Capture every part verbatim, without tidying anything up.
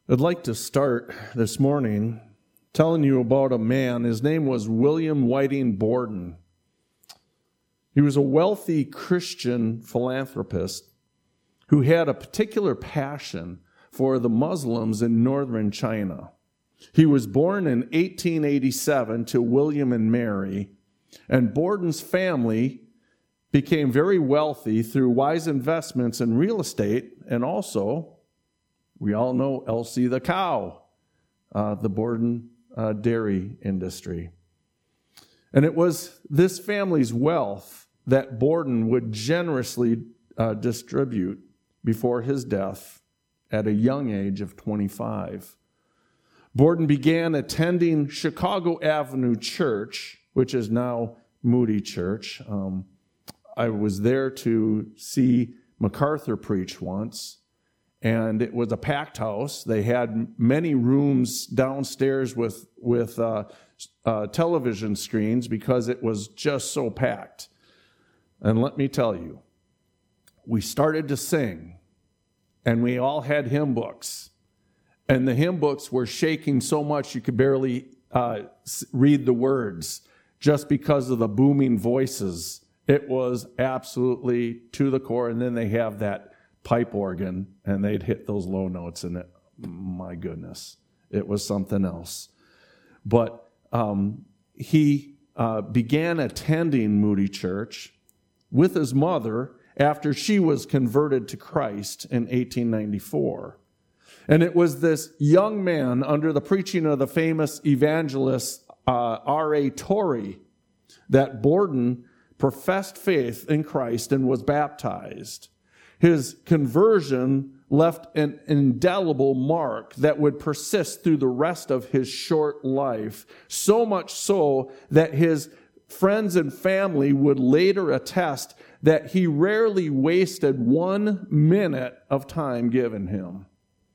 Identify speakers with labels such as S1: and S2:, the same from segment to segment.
S1: I'd like to start this morning telling you about a man. His name was William Whiting Borden. He was a wealthy Christian philanthropist who had a particular passion for the Muslims in northern China. He was born in eighteen eighty-seven to William and Mary, and Borden's family became very wealthy through wise investments in real estate, and also, we all know Elsie the cow, uh, the Borden uh, dairy industry. And it was this family's wealth that Borden would generously uh, distribute before his death at a young age of twenty-five. Borden began attending Chicago Avenue Church, which is now Moody Church. Um, I was there to see MacArthur preach once, and it was a packed house. They had many rooms downstairs with, with uh, uh, television screens because it was just so packed. And let me tell you, we started to sing, and we all had hymn books. And the hymn books were shaking so much you could barely uh, read the words just because of the booming voices. It was absolutely to the core. And then they have that pipe organ, and they'd hit those low notes, and it, my goodness, it was something else. But um, he uh, began attending Moody Church with his mother after she was converted to Christ in eighteen ninety-four. And it was this young man under the preaching of the famous evangelist uh, R A Torrey that Borden professed faith in Christ and was baptized. His conversion left an indelible mark that would persist through the rest of his short life, so much so that his friends and family would later attest that he rarely wasted one minute of time given him.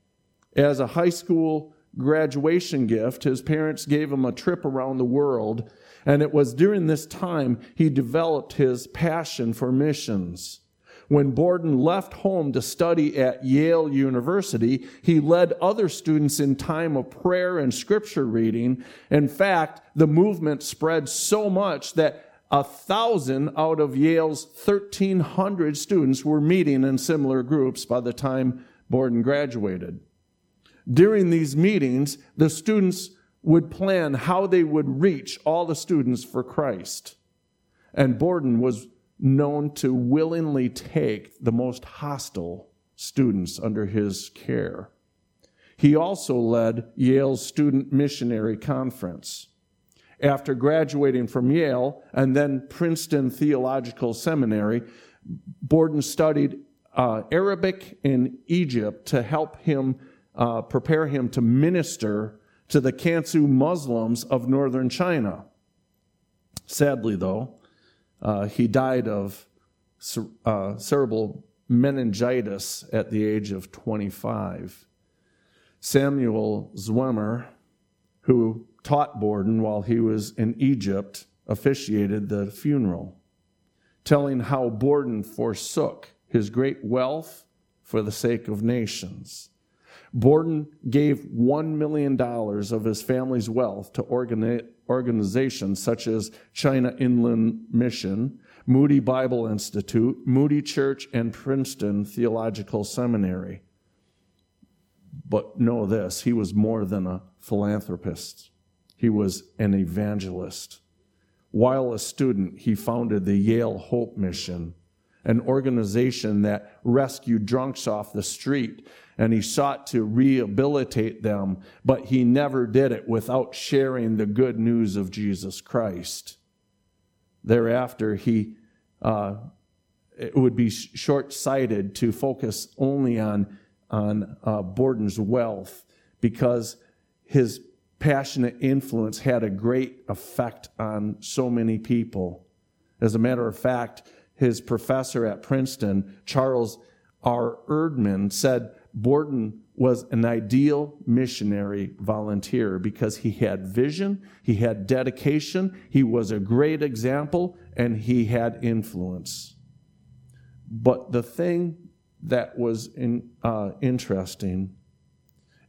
S1: As a high school graduation gift, his parents gave him a trip around the world, and it was during this time he developed his passion for missions. When Borden left home to study at Yale University, he led other students in time of prayer and scripture reading. In fact, the movement spread so much that a thousand out of Yale's thirteen hundred students were meeting in similar groups by the time Borden graduated. During these meetings, the students would plan how they would reach all the students for Christ. And Borden was known to willingly take the most hostile students under his care. He also led Yale's Student Missionary Conference. After graduating from Yale and then Princeton Theological Seminary, Borden studied uh, Arabic in Egypt to help him uh, prepare him to minister to the Kansu Muslims of northern China. Sadly, though, Uh, he died of uh, cerebral meningitis at the age of twenty-five. Samuel Zwemer, who taught Borden while he was in Egypt, officiated the funeral, telling how Borden forsook his great wealth for the sake of nations. Borden gave one million dollars of his family's wealth to organi- organizations such as China Inland Mission, Moody Bible Institute, Moody Church, and Princeton Theological Seminary. But know this, he was more than a philanthropist. He was an evangelist. While a student, he founded the Yale Hope Mission, an organization that rescued drunks off the street, and he sought to rehabilitate them, but he never did it without sharing the good news of Jesus Christ. Thereafter, he uh, it would be short-sighted to focus only on, on uh, Borden's wealth, because his passionate influence had a great effect on so many people. As a matter of fact, his professor at Princeton, Charles R. Erdman, said Borden was an ideal missionary volunteer because he had vision, he had dedication, he was a great example, and he had influence. But the thing that was in, uh, interesting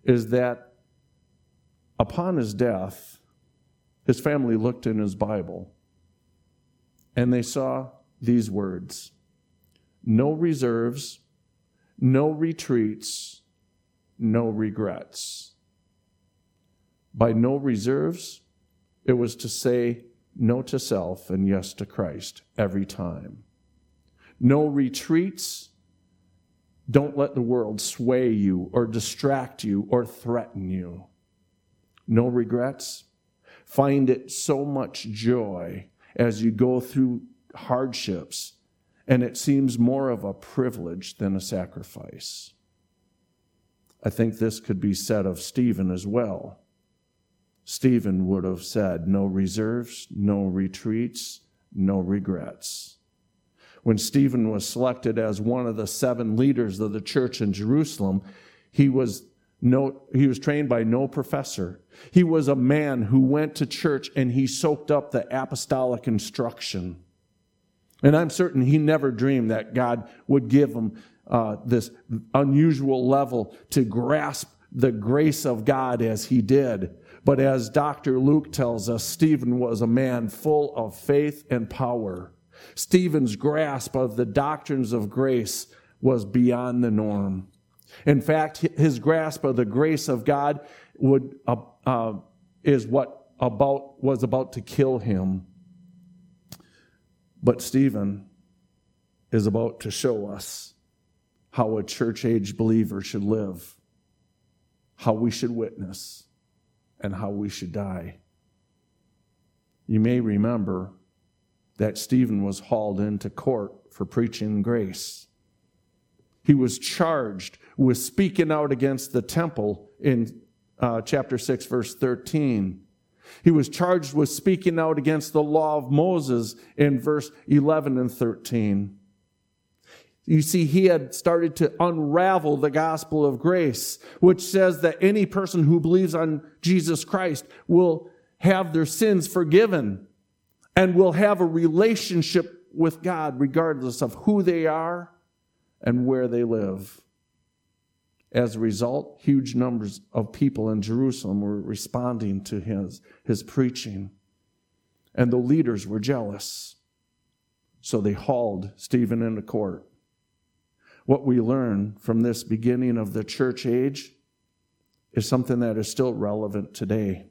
S1: is that upon his death, his family looked in his Bible and they saw these words: no reserves, no retreats, no regrets. By no reserves, it was to say no to self and yes to Christ every time. No retreats. Don't let the world sway you or distract you or threaten you. No regrets. Find it so much joy as you go through hardships, and it seems more of a privilege than a sacrifice. I think this could be said of Stephen as well. Stephen would have said, no reserves, no retreats, no regrets. When Stephen was selected as one of the seven leaders of the church in Jerusalem, he was no, he was trained by no professor. He was a man who went to church and he soaked up the apostolic instruction. And I'm certain he never dreamed that God would give him uh, this unusual level to grasp the grace of God as he did. But as Doctor Luke tells us, Stephen was a man full of faith and power. Stephen's grasp of the doctrines of grace was beyond the norm. In fact, his grasp of the grace of God would uh, uh, is what about was about to kill him. But Stephen is about to show us how a church-age believer should live, how we should witness, and how we should die. You may remember that Stephen was hauled into court for preaching grace. He was charged with speaking out against the temple in uh, chapter six, verse thirteen. He was charged with speaking out against the law of Moses in verse eleven and thirteen. You see, he had started to unravel the gospel of grace, which says that any person who believes on Jesus Christ will have their sins forgiven and will have a relationship with God regardless of who they are and where they live. As a result, huge numbers of people in Jerusalem were responding to his, his preaching, and the leaders were jealous. So they hauled Stephen into court. What we learn from this beginning of the church age is something that is still relevant today.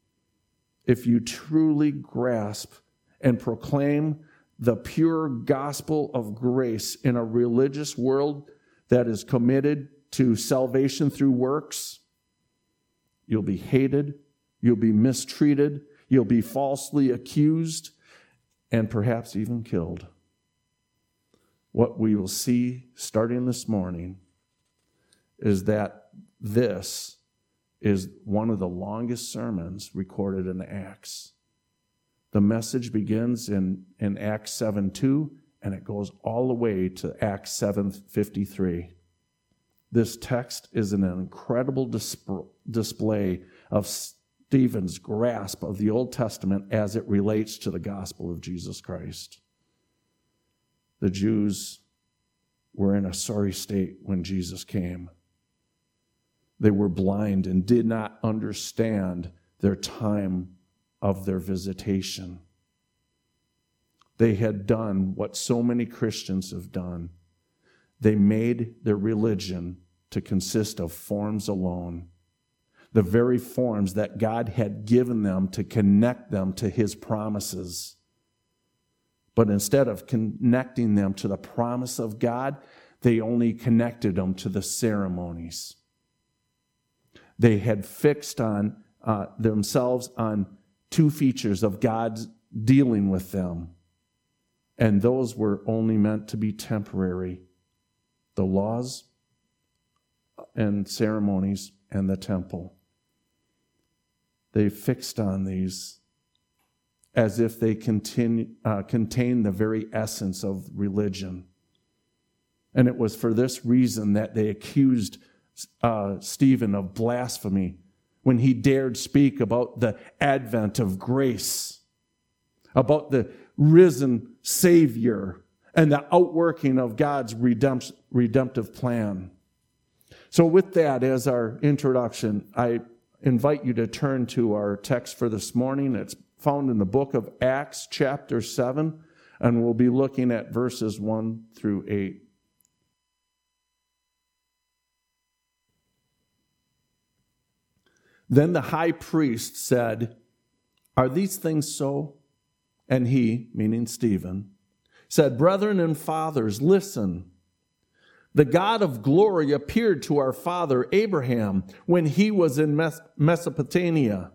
S1: If you truly grasp and proclaim the pure gospel of grace in a religious world that is committed to salvation through works, you'll be hated, you'll be mistreated, you'll be falsely accused, and perhaps even killed. What we will see starting this morning is that this is one of the longest sermons recorded in Acts. The message begins in, in Acts seven two, and it goes all the way to Acts seven fifty-three. This text is an incredible disp- display of Stephen's grasp of the Old Testament as it relates to the gospel of Jesus Christ. The Jews were in a sorry state when Jesus came. They were blind and did not understand their time of their visitation. They had done what so many Christians have done. They made their religion to consist of forms alone, the very forms that God had given them to connect them to his promises. But instead of connecting them to the promise of God, they only connected them to the ceremonies. They had fixed on uh, themselves on two features of God's dealing with them, and those were only meant to be temporary: the laws and ceremonies and the temple. They fixed on these as if they continue, uh, contain the very essence of religion. And it was for this reason that they accused uh, Stephen of blasphemy when he dared speak about the advent of grace, about the risen Savior and the outworking of God's redempt- redemptive plan. So with that as our introduction, I invite you to turn to our text for this morning. It's found in the book of Acts, chapter seven, and we'll be looking at verses one through eight. Then the high priest said, "Are these things so?" And he, meaning Stephen, said, "Brethren and fathers, listen. The God of glory appeared to our father Abraham when he was in Mes- Mesopotamia,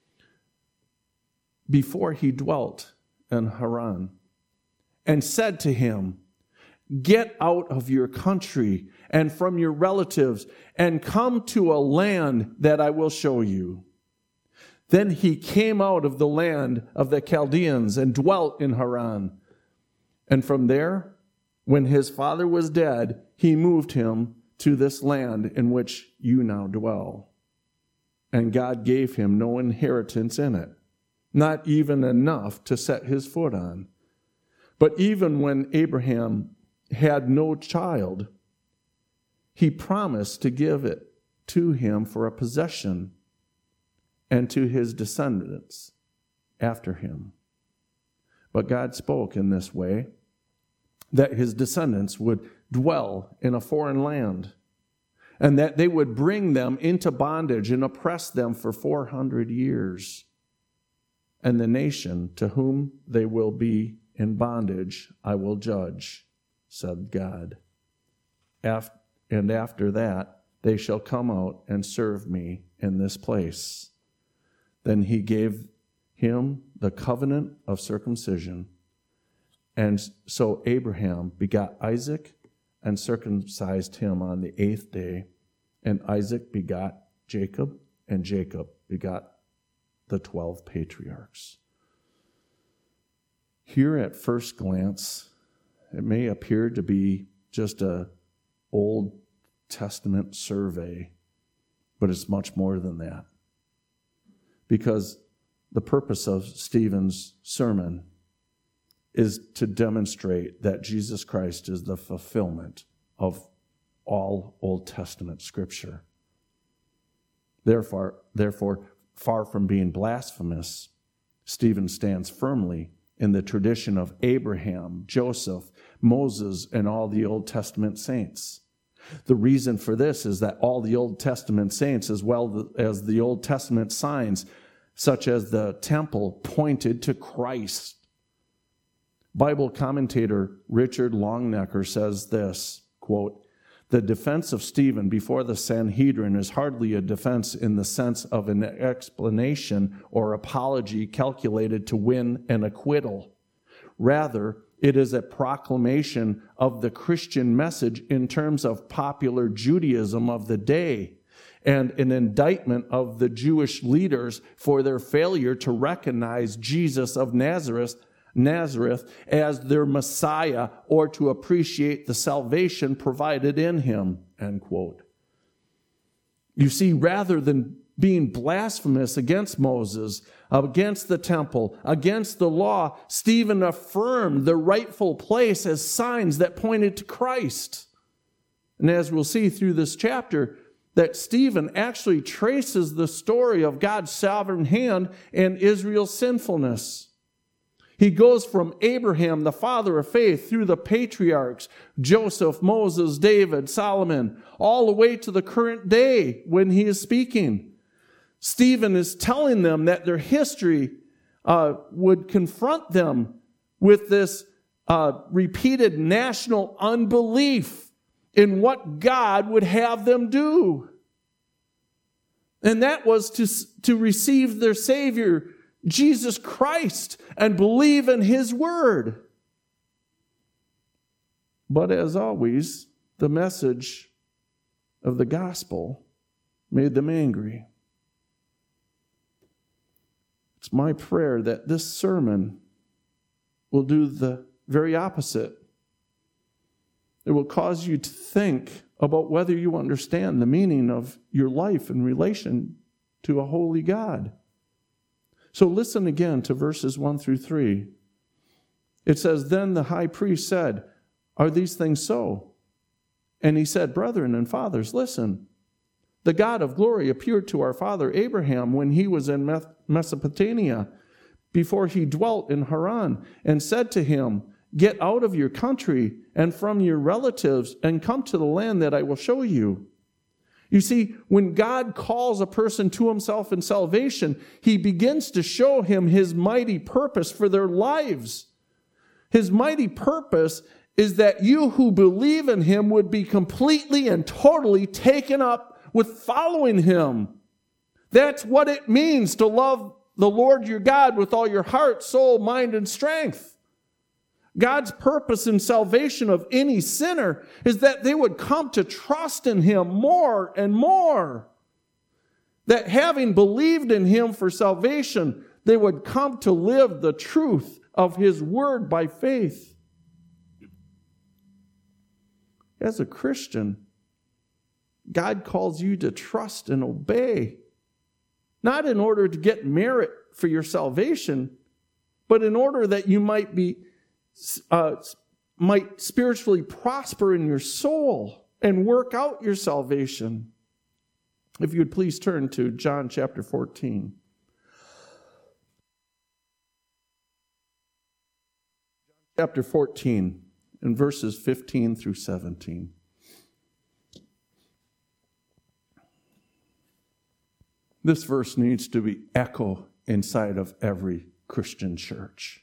S1: before he dwelt in Haran, and said to him, 'Get out of your country and from your relatives and come to a land that I will show you.' Then he came out of the land of the Chaldeans and dwelt in Haran. And from there, when his father was dead, he moved him to this land in which you now dwell. And God gave him no inheritance in it, not even enough to set his foot on. But even when Abraham had no child, he promised to give it to him for a possession and to his descendants after him. But God spoke in this way, that his descendants would dwell in a foreign land, and that they would bring them into bondage and oppress them for four hundred years. And the nation to whom they will be in bondage I will judge, said God. And after that they shall come out and serve me in this place. Then he gave him the covenant of circumcision. And so Abraham begot Isaac and circumcised him on the eighth day. And Isaac begot Jacob, and Jacob begot the twelve patriarchs. Here at first glance, it may appear to be just an Old Testament survey, but it's much more than that. Because the purpose of Stephen's sermon is to demonstrate that Jesus Christ is the fulfillment of all Old Testament Scripture. Therefore, therefore, far from being blasphemous, Stephen stands firmly in the tradition of Abraham, Joseph, Moses, and all the Old Testament saints. The reason for this is that all the Old Testament saints, as well as the Old Testament signs, such as the temple, pointed to Christ. Bible commentator Richard Longnecker says this, quote, "The defense of Stephen before the Sanhedrin is hardly a defense in the sense of an explanation or apology calculated to win an acquittal. Rather, it is a proclamation of the Christian message in terms of popular Judaism of the day, and an indictment of the Jewish leaders for their failure to recognize Jesus of Nazareth Nazareth as their Messiah or to appreciate the salvation provided in him," end quote. You see, rather than being blasphemous against Moses, against the temple, against the law, Stephen affirmed the rightful place as signs that pointed to Christ. And as we'll see through this chapter, that Stephen actually traces the story of God's sovereign hand and Israel's sinfulness. He goes from Abraham, the father of faith, through the patriarchs, Joseph, Moses, David, Solomon, all the way to the current day when he is speaking. Stephen is telling them that their history uh, would confront them with this uh, repeated national unbelief in what God would have them do. And that was to, to receive their Savior, Jesus Christ, and believe in his word. But as always, the message of the gospel made them angry. It's my prayer that this sermon will do the very opposite. It will cause you to think about whether you understand the meaning of your life in relation to a holy God. So listen again to verses one through three. It says, "Then the high priest said, 'Are these things so?' And he said, 'Brethren and fathers, listen. The God of glory appeared to our father Abraham when he was in Mesopotamia, before he dwelt in Haran, and said to him, get out of your country and from your relatives and come to the land that I will show you. You see, when God calls a person to himself in salvation, he begins to show him his mighty purpose for their lives. His mighty purpose is that you who believe in him would be completely and totally taken up with following him. That's what it means to love the Lord your God with all your heart, soul, mind, and strength. God's purpose in salvation of any sinner is that they would come to trust in him more and more. That having believed in him for salvation, they would come to live the truth of his word by faith. As a Christian, God calls you to trust and obey. Not in order to get merit for your salvation, but in order that you might be, uh, might spiritually prosper in your soul and work out your salvation. If you would please turn to John chapter fourteen. Chapter fourteen, and verses fifteen through seventeen. This verse needs to be echo inside of every Christian church.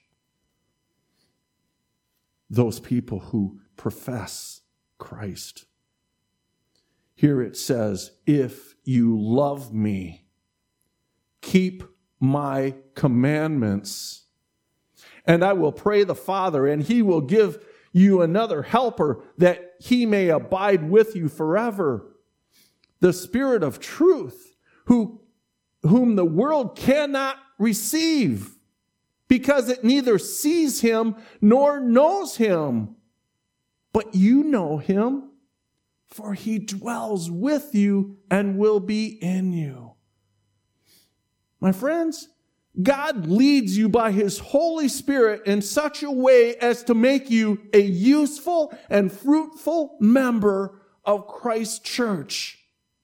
S1: Those people who profess Christ. Here it says, if you love me, keep my commandments, and I will pray the Father, and he will give you another helper, that he may abide with you forever. The Spirit of truth, who whom the world cannot receive, because it neither sees him nor knows him. But you know him, for he dwells with you and will be in you. My friends, God leads you by his Holy Spirit in such a way as to make you a useful and fruitful member of Christ's church.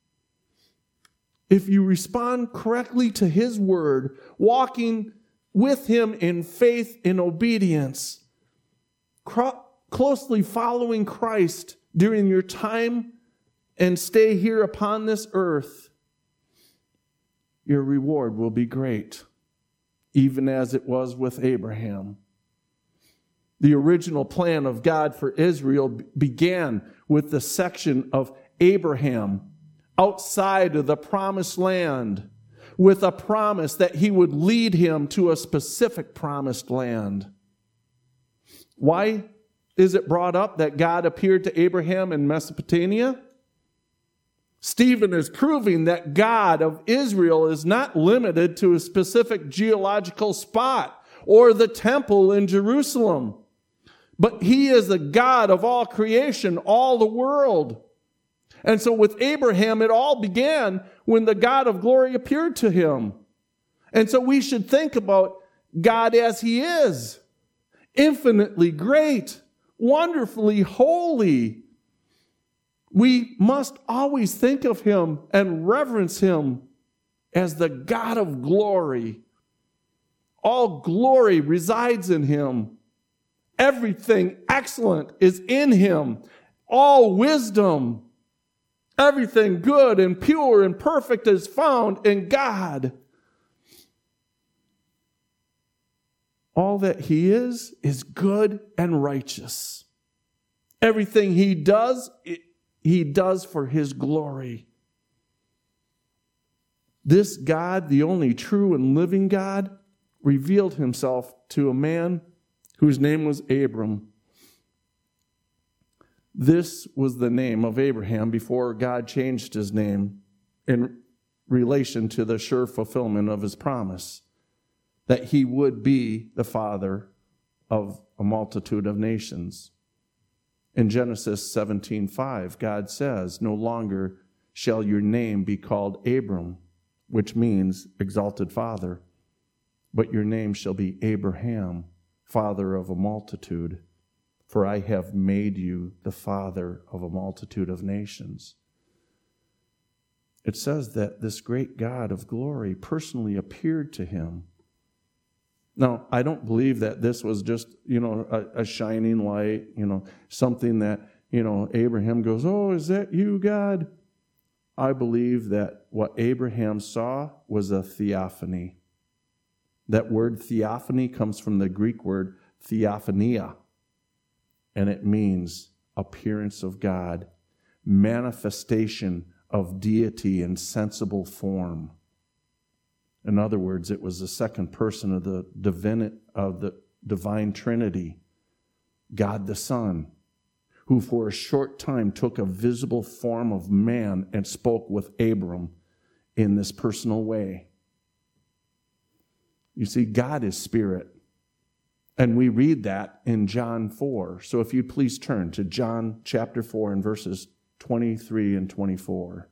S1: If you respond correctly to his word, walking with him in faith and obedience, cro- closely following Christ during your time and stay here upon this earth, your reward will be great, even as it was with Abraham. The original plan of God for Israel began with the section of Abraham outside of the promised land, with a promise that he would lead him to a specific promised land. Why is it brought up that God appeared to Abraham in Mesopotamia? Stephen is proving that God of Israel is not limited to a specific geological spot or the temple in Jerusalem, but he is the God of all creation, all the world. And so with Abraham, it all began when the God of glory appeared to him. And so we should think about God as he is, infinitely great, wonderfully holy. We must always think of him and reverence him as the God of glory. All glory resides in him. Everything excellent is in him. All wisdom, everything good and pure and perfect is found in God. All that he is, is good and righteous. Everything he does, he does for his glory. This God, the only true and living God, revealed himself to a man whose name was Abram. This was the name of Abraham before God changed his name in relation to the sure fulfillment of his promise, that he would be the father of a multitude of nations. In Genesis seventeen five, God says, "No longer shall your name be called Abram," which means exalted father, "but your name shall be Abraham, father of a multitude. For I have made you the father of a multitude of nations." it says that this great God of glory personally appeared to him. Now, I don't believe that this was just, you know, a, a shining light, you know, something that, you know, Abraham goes, "Oh, is that you, God?" I believe that what Abraham saw was a theophany. That word theophany comes from the Greek word theophania, and it means appearance of God, manifestation of deity in sensible form. In other words, it was the second person of the divine, of the divine Trinity, God the Son, who for a short time took a visible form of man and spoke with Abram in this personal way. You see, God is spirit. And we read that in John four. So if you'd please turn to John chapter four and verses twenty-three and twenty-four.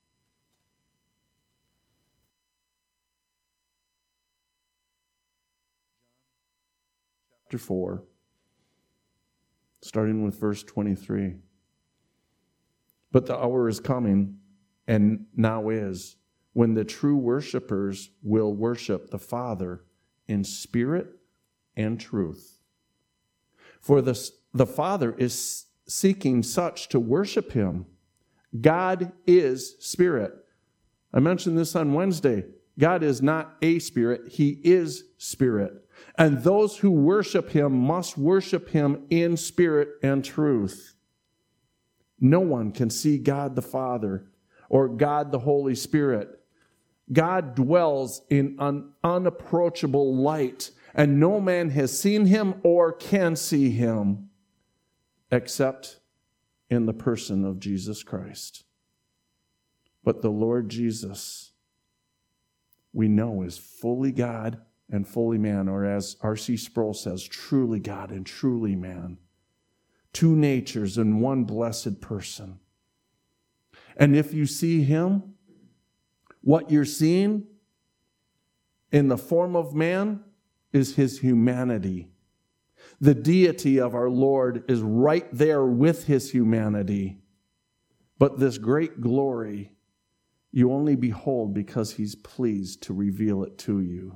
S1: Chapter four, starting with verse twenty-three. "But the hour is coming, and now is, when the true worshipers will worship the Father in spirit and truth. For the, the Father is seeking such to worship him. God is spirit." I mentioned this on Wednesday. God is not a spirit, he is spirit. And those who worship him must worship him in spirit and truth. No one can see God the Father or God the Holy Spirit. God dwells in an unapproachable light, and no man has seen him or can see him except in the person of Jesus Christ. But the Lord Jesus, we know, is fully God and fully man, or as R C Sproul says, truly God and truly man. Two natures in one blessed person. And if you see him, what you're seeing in the form of man is his humanity. The deity of our Lord is right there with his humanity. But this great glory you only behold because he's pleased to reveal it to you.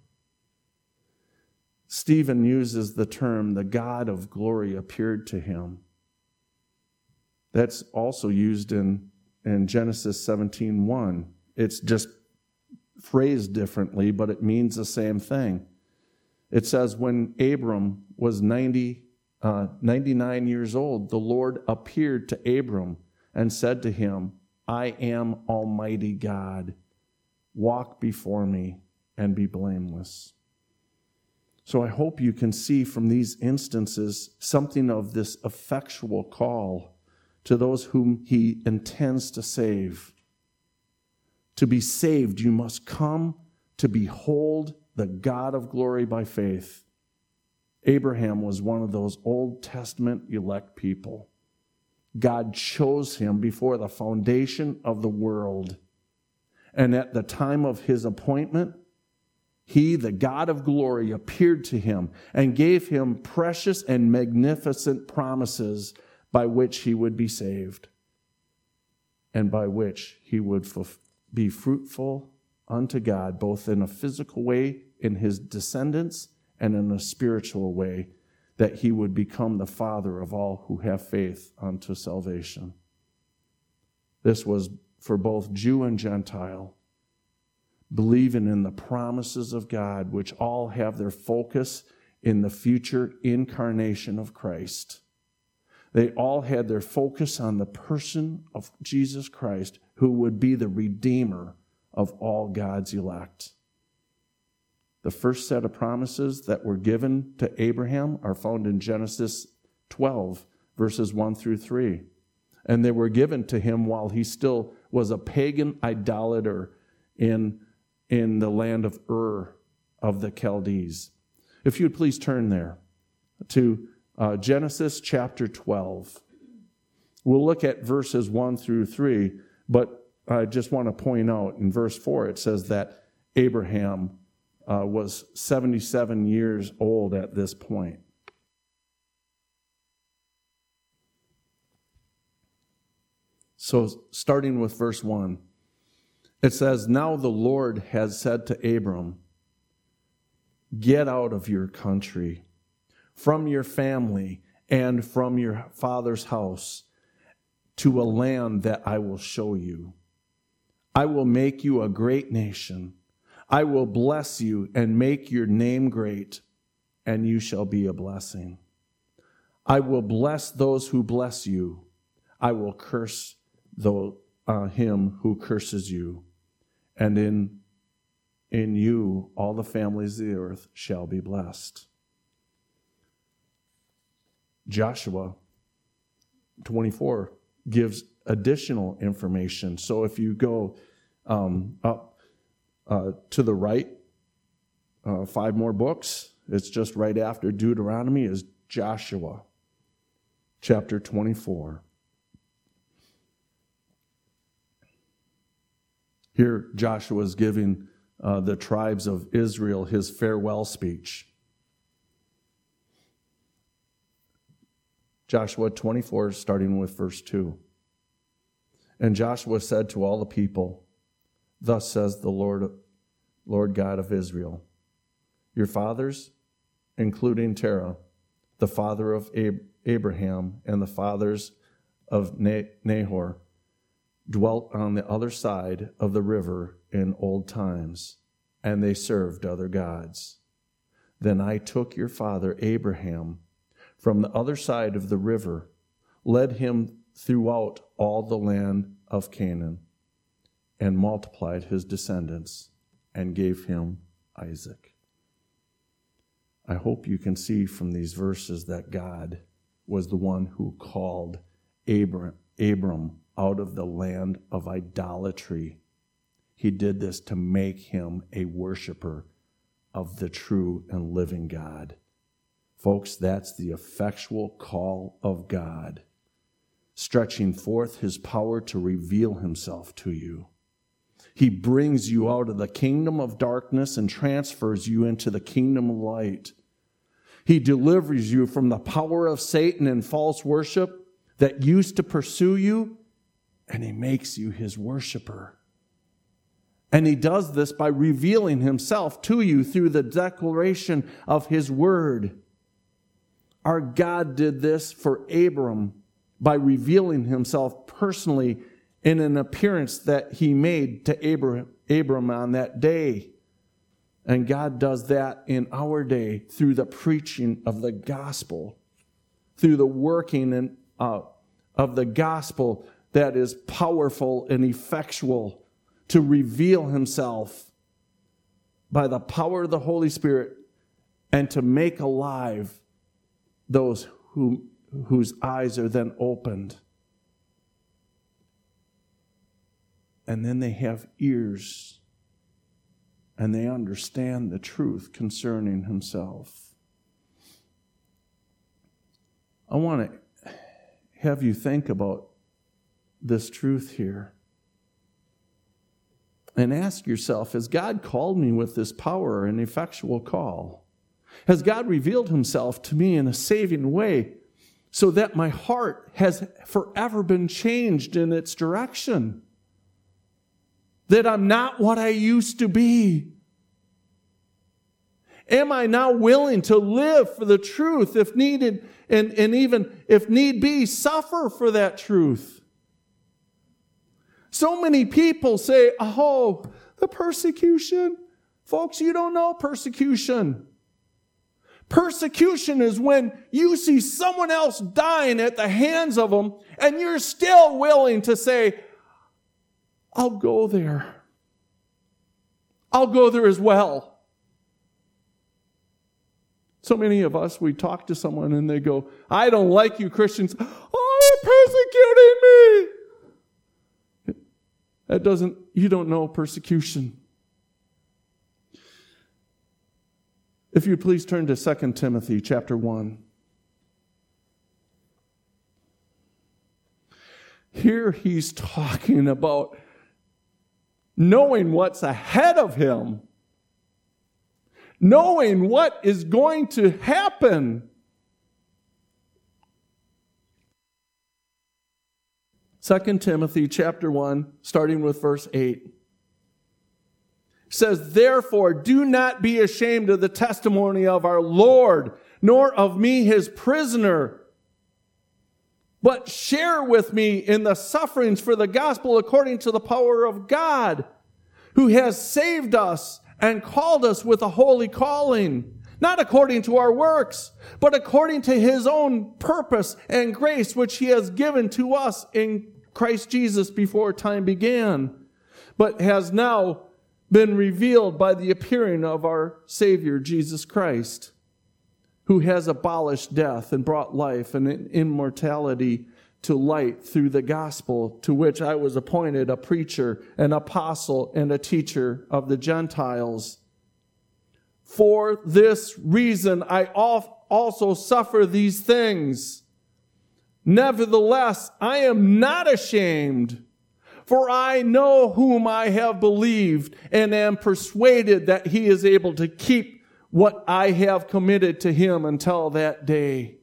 S1: Stephen uses the term, "the God of glory appeared to him." That's also used in, in Genesis seventeen one. It's just phrased differently, but it means the same thing. It says, when Abram was ninety, uh, ninety-nine years old, the Lord appeared to Abram and said to him, "I am Almighty God. Walk before me and be blameless." So I hope you can see from these instances something of this effectual call to those whom he intends to save. To be saved, you must come to behold the God of glory by faith. Abraham was one of those Old Testament elect people. God chose him before the foundation of the world. And at the time of his appointment, he, the God of glory, appeared to him and gave him precious and magnificent promises by which he would be saved and by which he would be fruitful unto God, both in a physical way in his descendants and in a spiritual way, that he would become the father of all who have faith unto salvation. This was for both Jew and Gentile, believing in the promises of God, which all have their focus in the future incarnation of Christ. They all had their focus on the person of Jesus Christ, who would be the Redeemer of all God's elect. The first set of promises that were given to Abraham are found in Genesis twelve, verses one through three. And they were given to him while he still was a pagan idolater in, in the land of Ur of the Chaldees. If you'd please turn there to uh, Genesis chapter twelve. We'll look at verses one through three, but I just want to point out in verse four, it says that Abraham uh, was seventy-seven years old at this point. So starting with verse one, It says, now the Lord has said to Abram, get out of your country, from your family, and from your father's house, to a land that I will show you. I will make you a great nation. I will bless you and make your name great, and you shall be a blessing. I will bless those who bless you. I will curse those, uh, him who curses you. And in, in you all the families of the earth shall be blessed. Joshua twenty-four gives additional information. So if you go um, up uh, to the right, uh, five more books, it's just right after Deuteronomy is Joshua, chapter twenty-four. Here Joshua is giving uh, the tribes of Israel his farewell speech. Joshua twenty-four, starting with verse two. And Joshua said to all the people, thus says the Lord, Lord God of Israel, your fathers, including Terah, the father of Ab- Abraham, and the fathers of Nahor, dwelt on the other side of the river in old times, and they served other gods. Then I took your father Abraham from the other side of the river, led him throughout all the land of Canaan, and multiplied his descendants, and gave him Isaac. I hope you can see from these verses that God was the one who called Abram, Abram out of the land of idolatry. He did this to make him a worshiper of the true and living God. Folks, that's the effectual call of God, stretching forth his power to reveal himself to you. He brings you out of the kingdom of darkness and transfers you into the kingdom of light. He delivers you from the power of Satan and false worship that used to pursue you, and he makes you his worshiper. And he does this by revealing himself to you through the declaration of his word. Our God did this for Abram by revealing himself personally in an appearance that he made to Abram, Abram on that day. And God does that in our day through the preaching of the gospel, through the working in, uh, of the gospel that is powerful and effectual to reveal himself by the power of the Holy Spirit and to make alive those who, whose eyes are then opened. And then they have ears and they understand the truth concerning himself. I want to have you think about this truth here and ask yourself, has God called me with this power and effectual call? Has God revealed himself to me in a saving way so that my heart has forever been changed in its direction? That I'm not what I used to be? Am I now willing to live for the truth if needed, and, and even if need be, suffer for that truth? So many people say, oh, the persecution. Folks, you don't know persecution. Persecution is when you see someone else dying at the hands of them and you're still willing to say, I'll go there. I'll go there as well. So many of us, we talk to someone and they go, I don't like you Christians. Oh, they're persecuting me. That doesn't, you don't know persecution. If you please turn to Second Timothy chapter one. Here he's talking about knowing what's ahead of him, knowing what is going to happen. Second Timothy chapter one, starting with verse eight. says, therefore, do not be ashamed of the testimony of our Lord, nor of me, his prisoner, but share with me in the sufferings for the gospel according to the power of God, who has saved us and called us with a holy calling, not according to our works, but according to his own purpose and grace, which he has given to us in Christ Jesus before time began, but has now been revealed by the appearing of our Savior, Jesus Christ, who has abolished death and brought life and immortality to light through the gospel, to which I was appointed a preacher, an apostle, and a teacher of the Gentiles. For this reason I also suffer these things. Nevertheless, I am not ashamed, for I know whom I have believed, and am persuaded that he is able to keep what I have committed to him until that day.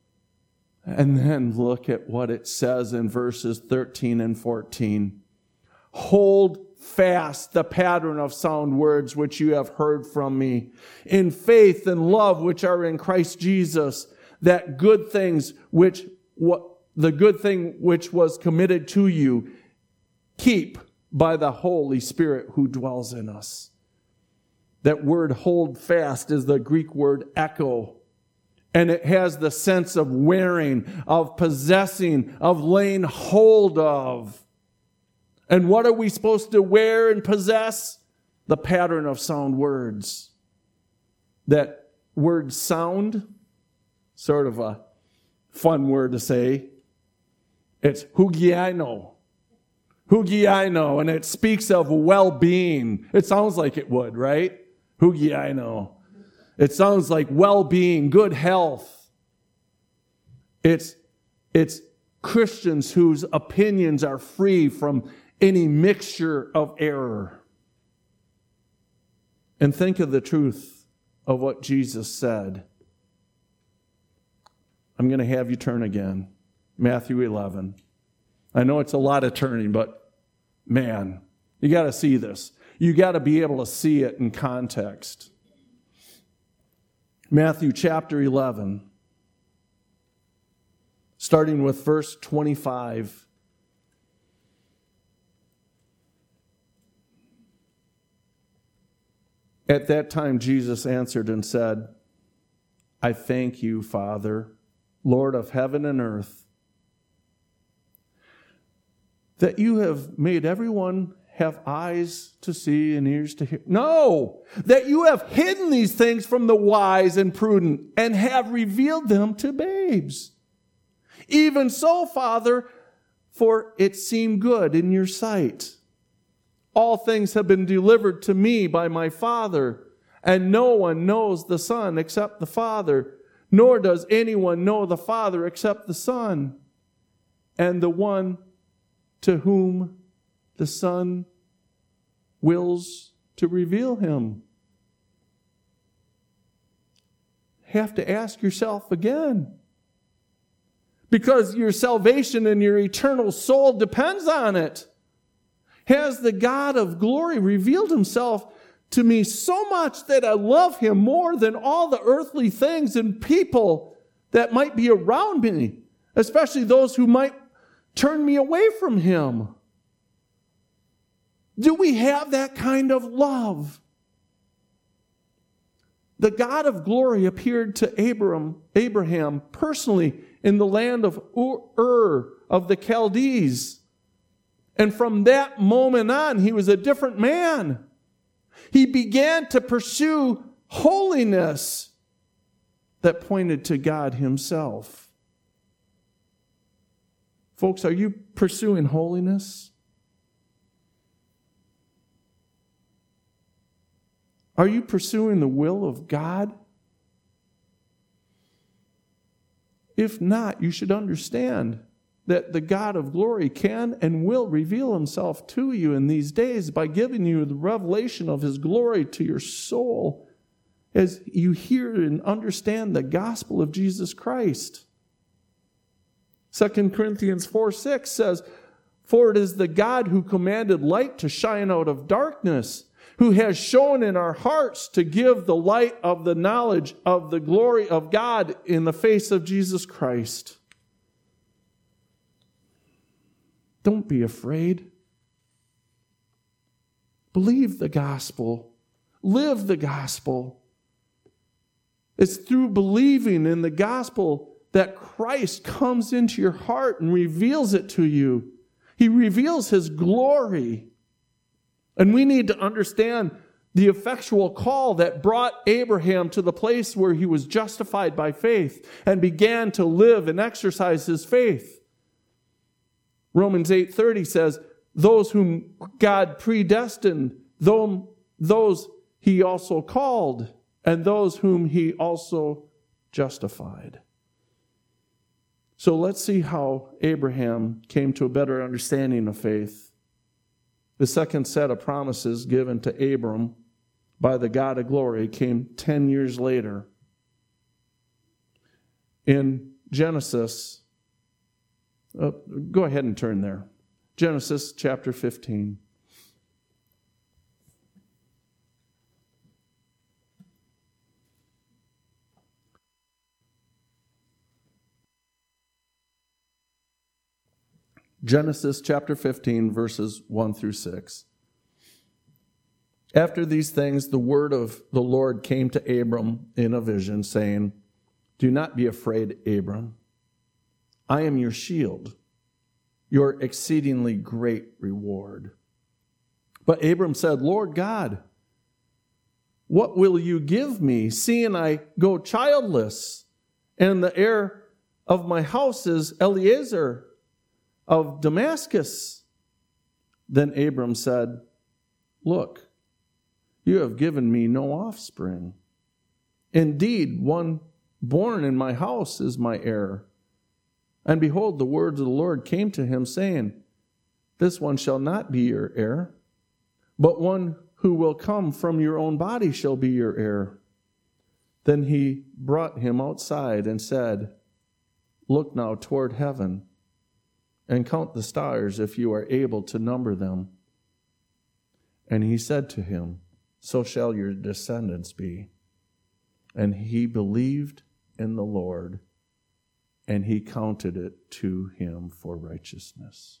S1: And then look at what it says in verses thirteen and fourteen. Hold fast the pattern of sound words which you have heard from me, in faith and love which are in Christ Jesus, that good things which what the good thing which was committed to you, keep by the Holy Spirit who dwells in us. That word hold fast is the Greek word echo. And it has the sense of wearing, of possessing, of laying hold of. And what are we supposed to wear and possess? The pattern of sound words. That word sound, sort of a fun word to say. It's hugiaino. Hugiaino, and it speaks of well-being. It sounds like it would, right? Hugiaino. It sounds like well-being, good health. It's, it's Christians whose opinions are free from any mixture of error. And think of the truth of what Jesus said. I'm going to have you turn again. Matthew eleven. I know it's a lot of turning, but man, you got to see this. You got to be able to see it in context. Matthew chapter eleven, starting with verse twenty-five. At that time Jesus answered and said, I thank you, Father, Lord of heaven and earth, that you have made everyone have eyes to see and ears to hear. No, that you have hidden these things from the wise and prudent and have revealed them to babes. Even so, Father, for it seemed good in your sight. All things have been delivered to me by my Father, and no one knows the Son except the Father, nor does anyone know the Father except the Son, and the one to whom the Son wills to reveal him. Have to ask yourself again. Because your salvation and your eternal soul depends on it. Has the God of glory revealed himself to me so much that I love him more than all the earthly things and people that might be around me, especially those who might turn me away from him? Do we have that kind of love? The God of glory appeared to Abraham, Abraham personally in the land of Ur of the Chaldees. And from that moment on, he was a different man. He began to pursue holiness that pointed to God himself. Folks, are you pursuing holiness? Are you pursuing the will of God? If not, you should understand that the God of glory can and will reveal himself to you in these days by giving you the revelation of his glory to your soul as you hear and understand the gospel of Jesus Christ. Second Corinthians four six says, for it is the God who commanded light to shine out of darkness who has shown in our hearts to give the light of the knowledge of the glory of God in the face of Jesus Christ. Don't be afraid. Believe the gospel. Live the gospel. It's through believing in the gospel that Christ comes into your heart and reveals it to you. He reveals his glory. And we need to understand the effectual call that brought Abraham to the place where he was justified by faith and began to live and exercise his faith. Romans eight thirty says, those whom God predestined, those he also called, and those whom he also justified. So let's see how Abraham came to a better understanding of faith. The second set of promises given to Abram by the God of glory came ten years later. In Genesis, uh, go ahead and turn there. Genesis chapter fifteen. Genesis chapter fifteen, verses one through six. After these things, the word of the Lord came to Abram in a vision, saying, do not be afraid, Abram. I am your shield, your exceedingly great reward. But Abram said, Lord God, what will you give me, seeing I go childless, and the heir of my house is Eliezer of Damascus? Then Abram said, look, you have given me no offspring. Indeed, one born in my house is my heir. And behold, the words of the Lord came to him, saying, this one shall not be your heir, but one who will come from your own body shall be your heir. Then he brought him outside and said, look now toward heaven, and count the stars if you are able to number them. And he said to him, so shall your descendants be. And he believed in the Lord, and he counted it to him for righteousness.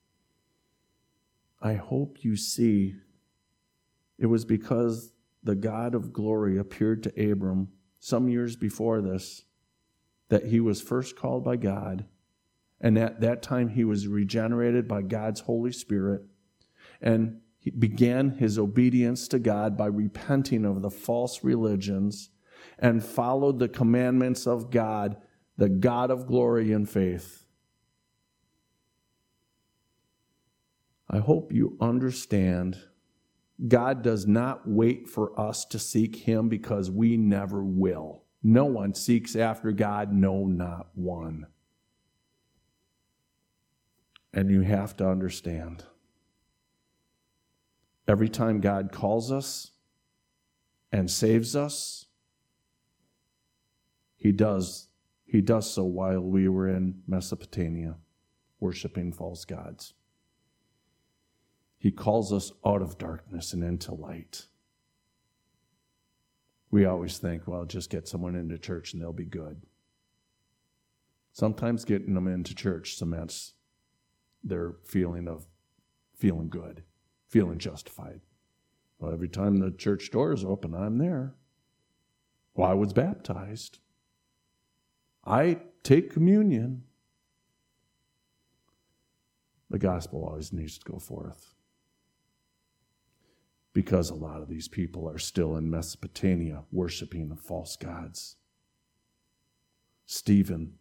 S1: I hope you see it was because the God of glory appeared to Abram some years before this that he was first called by God. And at that time, he was regenerated by God's Holy Spirit. And he began his obedience to God by repenting of the false religions and followed the commandments of God, the God of glory and faith. I hope you understand God does not wait for us to seek him because we never will. No one seeks after God, no, not one. And you have to understand, every time God calls us and saves us, he does, he does so while we were in Mesopotamia, worshiping false gods. He calls us out of darkness and into light. We always think, well, just get someone into church and they'll be good. Sometimes getting them into church cements their feeling of feeling good, feeling justified. Well, every time the church door is open, I'm there. Well, I was baptized. I take communion. The gospel always needs to go forth, because a lot of these people are still in Mesopotamia worshiping false gods. Stephen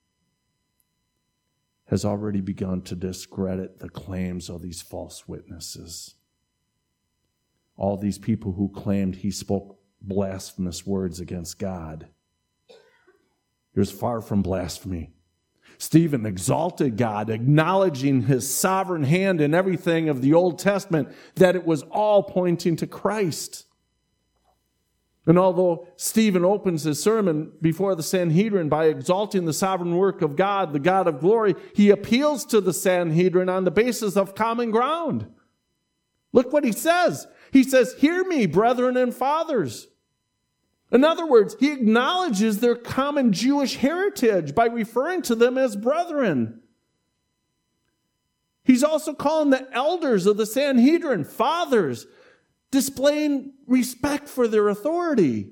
S1: has already begun to discredit the claims of these false witnesses. All these people who claimed he spoke blasphemous words against God. It was far from blasphemy. Stephen exalted God, acknowledging his sovereign hand in everything of the Old Testament, that it was all pointing to Christ. And although Stephen opens his sermon before the Sanhedrin by exalting the sovereign work of God, the God of glory, he appeals to the Sanhedrin on the basis of common ground. Look what he says. He says, hear me, brethren and fathers. In other words, he acknowledges their common Jewish heritage by referring to them as brethren. He's also calling the elders of the Sanhedrin fathers, displaying respect for their authority.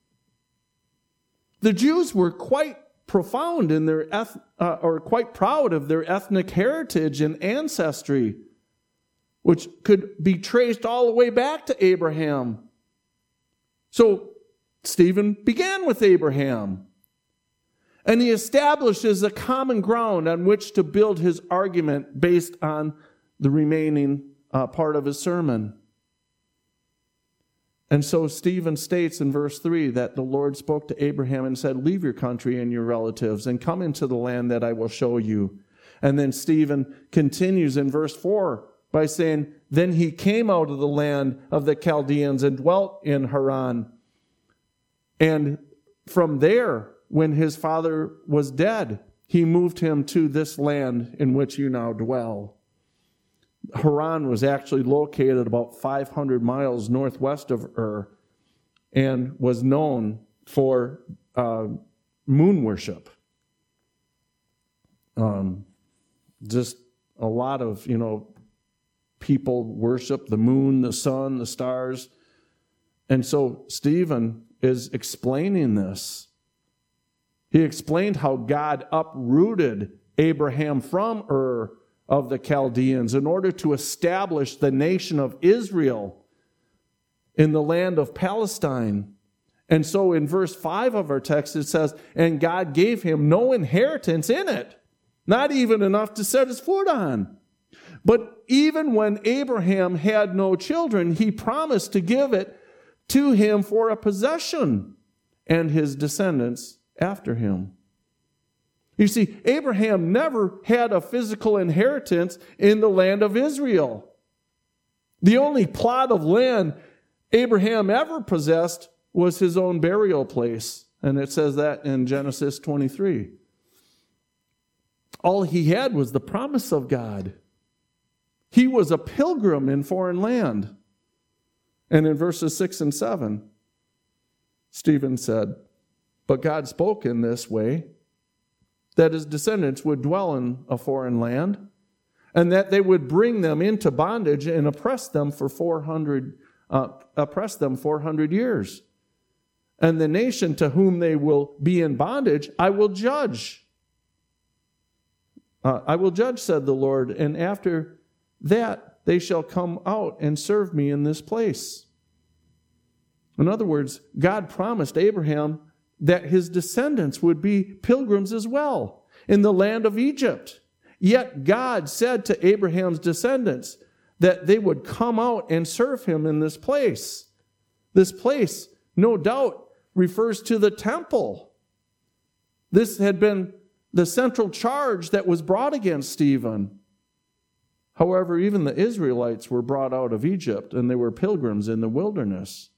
S1: The Jews were quite profound in their eth- uh, or quite proud of their ethnic heritage and ancestry, which could be traced all the way back to Abraham. So Stephen began with Abraham, and he establishes a common ground on which to build his argument based on the remaining uh, part of his sermon. And so Stephen states in verse three that the Lord spoke to Abraham and said, leave your country and your relatives and come into the land that I will show you. And then Stephen continues in verse four by saying, then he came out of the land of the Chaldeans and dwelt in Haran. And from there, when his father was dead, he moved him to this land in which you now dwell. Haran was actually located about five hundred miles northwest of Ur and was known for uh, moon worship. Um, just a lot of, you know, people worship the moon, the sun, the stars. And so Stephen is explaining this. He explained how God uprooted Abraham from Ur of the Chaldeans in order to establish the nation of Israel in the land of Palestine. And so in verse five of our text it says, and God gave him no inheritance in it, not even enough to set his foot on. But even when Abraham had no children, he promised to give it to him for a possession and his descendants after him. You see, Abraham never had a physical inheritance in the land of Israel. The only plot of land Abraham ever possessed was his own burial place. And it says that in Genesis twenty-three. All he had was the promise of God. He was a pilgrim in foreign land. And in verses six and seven, Stephen said, but God spoke in this way, that his descendants would dwell in a foreign land, and that they would bring them into bondage and oppress them for four hundred, uh, oppress them four hundred years. And the nation to whom they will be in bondage, I will judge. Uh, I will judge, said the Lord, and after that they shall come out and serve me in this place. In other words, God promised Abraham that his descendants would be pilgrims as well in the land of Egypt. Yet God said to Abraham's descendants that they would come out and serve him in this place. This place, no doubt, refers to the temple. This had been the central charge that was brought against Stephen. However, even the Israelites were brought out of Egypt, and they were pilgrims in the wilderness.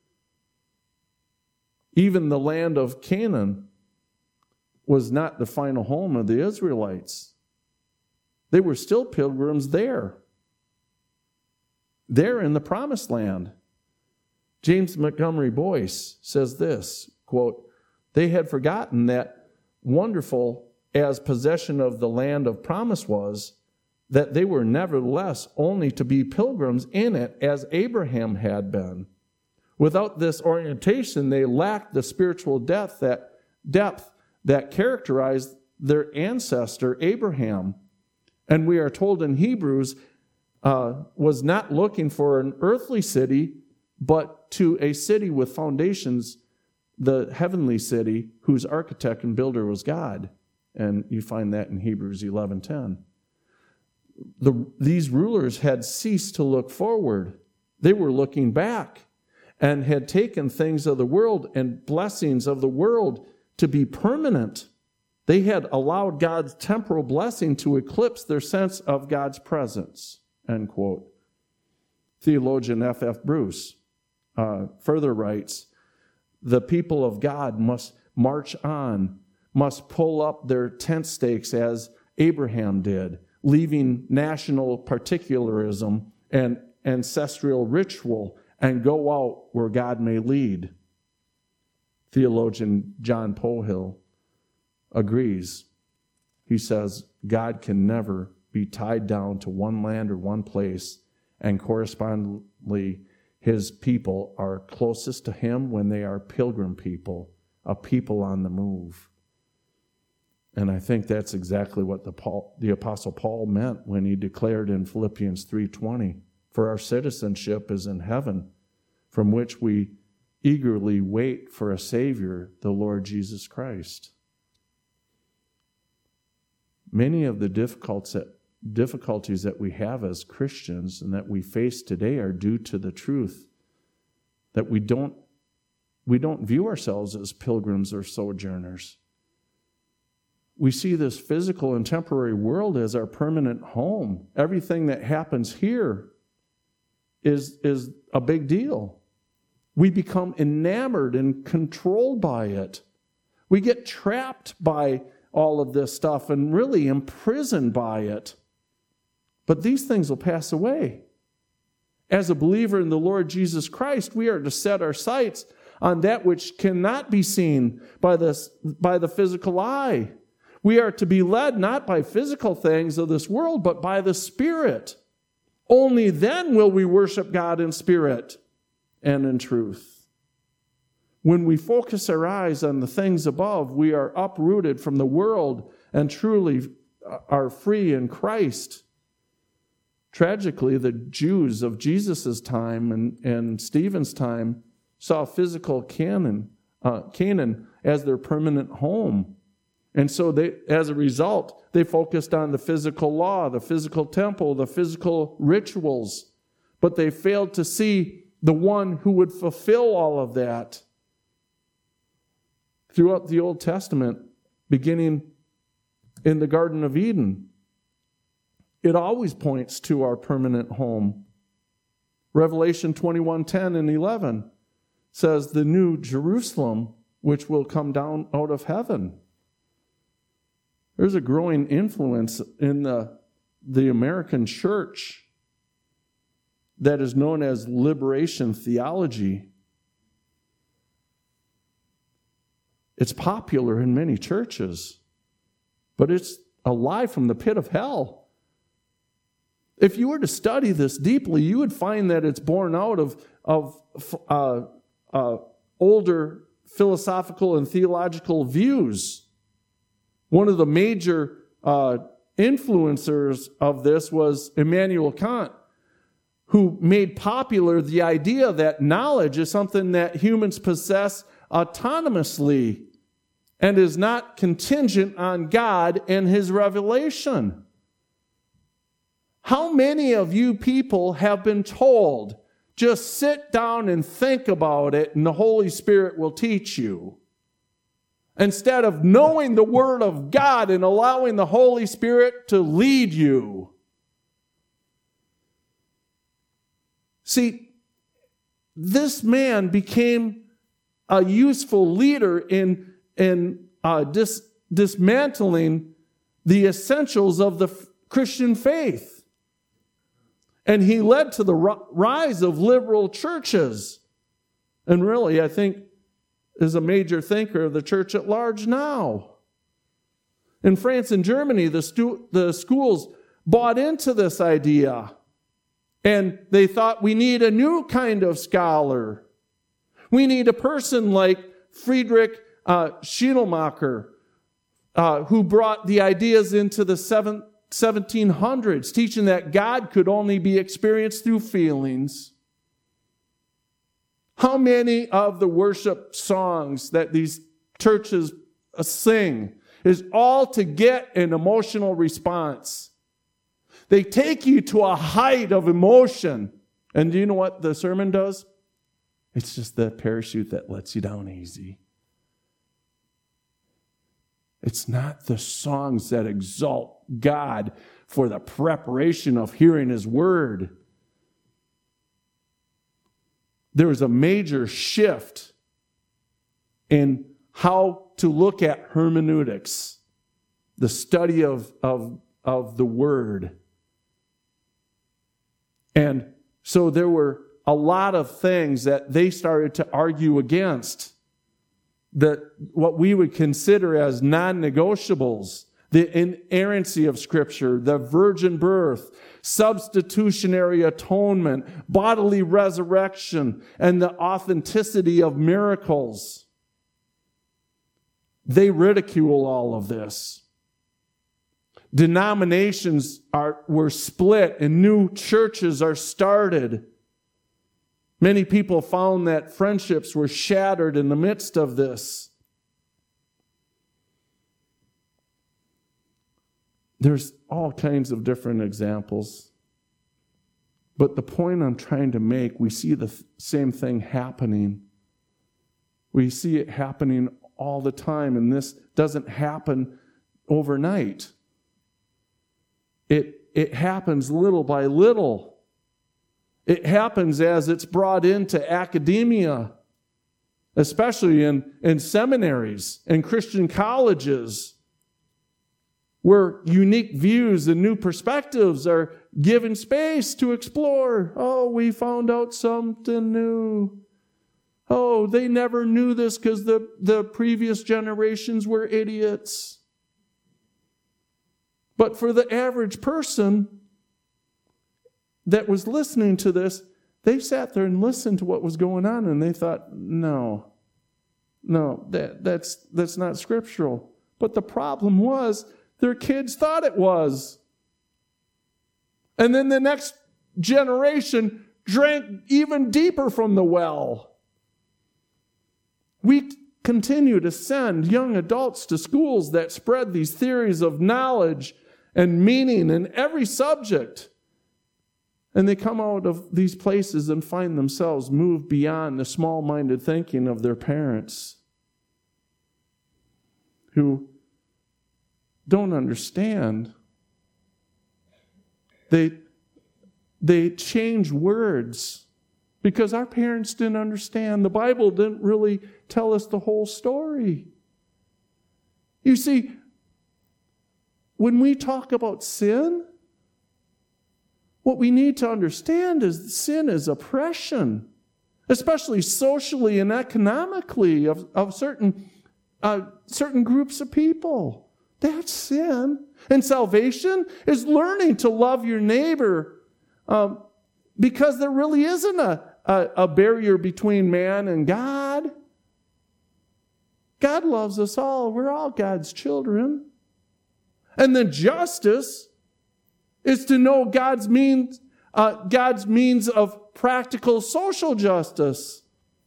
S1: Even the land of Canaan was not the final home of the Israelites. They were still pilgrims there. There in the promised land. James Montgomery Boyce says this, quote, they had forgotten that wonderful as possession of the land of promise was, that they were nevertheless only to be pilgrims in it as Abraham had been. Without this orientation, they lacked the spiritual depth that, depth that characterized their ancestor Abraham. And we are told in Hebrews, uh, was not looking for an earthly city, but to a city with foundations, the heavenly city, whose architect and builder was God. And you find that in Hebrews eleven ten. The, these rulers had ceased to look forward. They were looking back, and had taken things of the world and blessings of the world to be permanent. They had allowed God's temporal blessing to eclipse their sense of God's presence, end quote. Theologian F F Bruce uh, further writes, the people of God must march on, must pull up their tent stakes as Abraham did, leaving national particularism and ancestral ritual and go out where God may lead. Theologian John Pohill agrees. He says, God can never be tied down to one land or one place, and correspondingly, his people are closest to him when they are pilgrim people, a people on the move. And I think that's exactly what the, Paul, the Apostle Paul meant when he declared in Philippians three twenty, for our citizenship is in heaven, from which we eagerly wait for a Savior, the Lord Jesus Christ. Many of the difficulties that we have as Christians and that we face today are due to the truth that we don't, we don't view ourselves as pilgrims or sojourners. We see this physical and temporary world as our permanent home. Everything that happens here is, is a big deal. We become enamored and controlled by it. We get trapped by all of this stuff and really imprisoned by it. But these things will pass away. As a believer in the Lord Jesus Christ, we are to set our sights on that which cannot be seen by the, by the physical eye. We are to be led not by physical things of this world, but by the Spirit. Only then will we worship God in spirit and in truth. When we focus our eyes on the things above, we are uprooted from the world and truly are free in Christ. Tragically, the Jews of Jesus' time and, and Stephen's time saw physical Canaan, uh, Canaan as their permanent home. And so they, as a result, they focused on the physical law, the physical temple, the physical rituals. But they failed to see the one who would fulfill all of that. Throughout the Old Testament, beginning in the Garden of Eden, it always points to our permanent home. Revelation twenty-one, ten and eleven says, the new Jerusalem, which will come down out of heaven. There's a growing influence in the, the American church that is known as liberation theology. It's popular in many churches, but it's a lie from the pit of hell. If you were to study this deeply, you would find that it's born out of, of uh, uh, older philosophical and theological views. One of the major uh, influencers of this was Immanuel Kant, who made popular the idea that knowledge is something that humans possess autonomously and is not contingent on God and His revelation. How many of you people have been told, just sit down and think about it and the Holy Spirit will teach you? Instead of knowing the Word of God and allowing the Holy Spirit to lead you. See, this man became a useful leader in, in uh, dis, dismantling the essentials of the f- Christian faith. And he led to the rise of liberal churches. And really, I think, is a major thinker of the church at large now. In France and Germany, the, stu- the schools bought into this idea. And they thought, we need a new kind of scholar. We need a person like Friedrich uh, Schleiermacher, uh, who brought the ideas into the seven, seventeen hundreds, teaching that God could only be experienced through feelings. How many of the worship songs that these churches sing is all to get an emotional response? They take you to a height of emotion. And do you know what the sermon does? It's just the parachute that lets you down easy. It's not the songs that exalt God for the preparation of hearing His word. There is a major shift in how to look at hermeneutics, the study of, of, of the word. And So there were a lot of things that they started to argue against, that what we would consider as non-negotiables. The inerrancy of Scripture, the virgin birth, substitutionary atonement, bodily resurrection, and the authenticity of miracles. They ridicule all of this. Denominations are, were split and new churches are started. Many people found that friendships were shattered in the midst of this. There's all kinds of different examples. But the point I'm trying to make, we see the th- same thing happening. We see it happening all the time, and this doesn't happen overnight. It, it happens little by little. It happens as it's brought into academia, especially in, in seminaries and Christian colleges, where unique views and new perspectives are given space to explore. Oh, we found out something new. Oh, they never knew this because the, the previous generations were idiots. But for the average person that was listening to this, they sat there and listened to what was going on, and they thought, no, no, that, that's, that's not scriptural. But the problem was, their kids thought it was. And then the next generation drank even deeper from the well. We continue to send young adults to schools that spread these theories of knowledge and meaning in every subject. And they come out of these places and find themselves moved beyond the small-minded thinking of their parents, who don't understand. They, they change words because our parents didn't understand. The Bible didn't really tell us the whole story. You see, when we talk about sin, what we need to understand is sin is oppression, especially socially and economically of, of certain, uh, certain groups of people. That's sin. And salvation is learning to love your neighbor, um, because there really isn't a, a, a barrier between man and God. God loves us all. We're all God's children. And then justice is to know God's means, uh, God's means of practical social justice.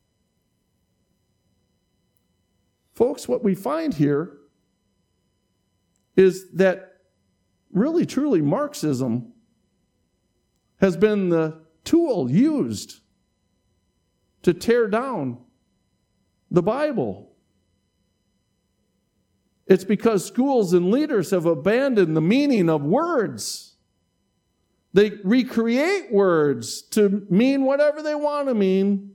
S1: Folks, what we find here is that really, truly, Marxism has been the tool used to tear down the Bible. It's because schools and leaders have abandoned the meaning of words. They recreate words to mean whatever they want to mean.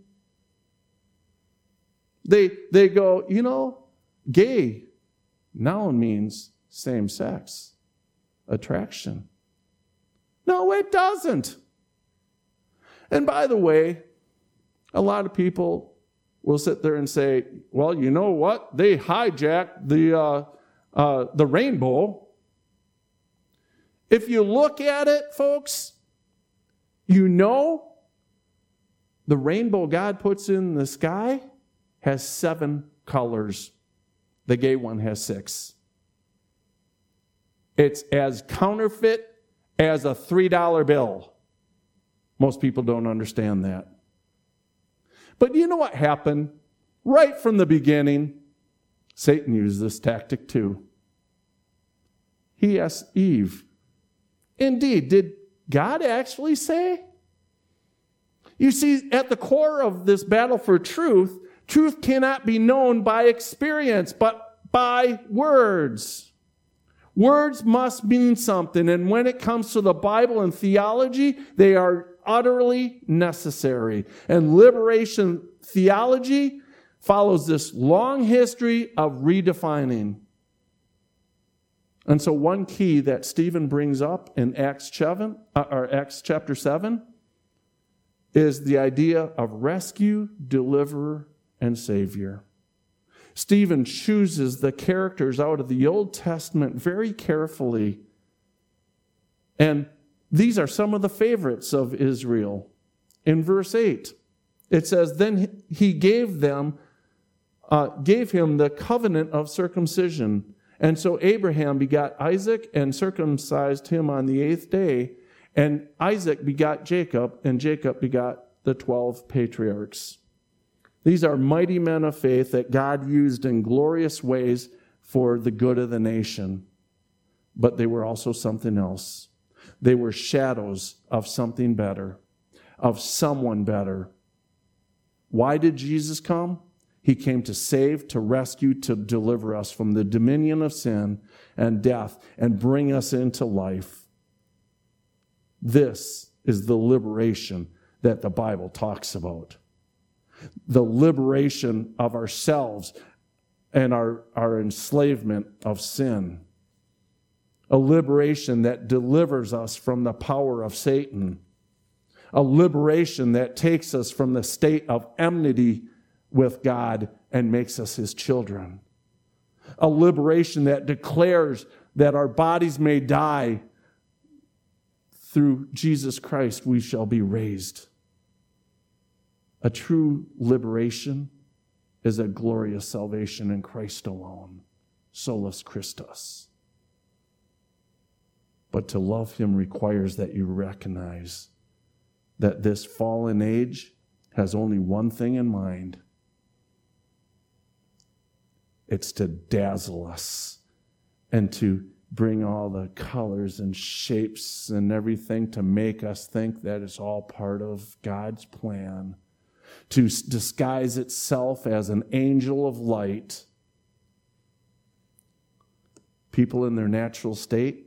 S1: They, they go, you know, gay now means same-sex attraction. No, it doesn't. And by the way, a lot of people will sit there and say, well, you know what? They hijacked the, uh, uh, the rainbow. If you look at it, folks, you know the rainbow God puts in the sky has seven colors. The gay one has six. It's as counterfeit as a three dollar bill. Most people don't understand that. But you know what happened? Right from the beginning, Satan used this tactic too. He asked Eve, indeed, did God actually say? You see, at the core of this battle for truth, truth cannot be known by experience, but by words. Words must mean something, and when it comes to the Bible and theology, they are utterly necessary. And liberation theology follows this long history of redefining. And so one key that Stephen brings up in Acts seven, or Acts chapter seven is the idea of rescue, deliverer, and savior. Stephen chooses the characters out of the Old Testament very carefully. And these are some of the favorites of Israel. In verse eight, it says, then he gave them, uh, gave him the covenant of circumcision. And so Abraham begot Isaac and circumcised him on the eighth day. And Isaac begot Jacob, and Jacob begot the twelve patriarchs. These are mighty men of faith that God used in glorious ways for the good of the nation. But they were also something else. They were shadows of something better, of someone better. Why did Jesus come? He came to save, to rescue, to deliver us from the dominion of sin and death and bring us into life. This is the liberation that the Bible talks about. The liberation of ourselves and our, our enslavement of sin. A liberation that delivers us from the power of Satan. A liberation that takes us from the state of enmity with God and makes us his children. A liberation that declares that our bodies may die. Through Jesus Christ we shall be raised. A true liberation is a glorious salvation in Christ alone. Solus Christus. But to love him requires that you recognize that this fallen age has only one thing in mind. It's to dazzle us and to bring all the colors and shapes and everything to make us think that it's all part of God's plan. To disguise itself as an angel of light. People in their natural state,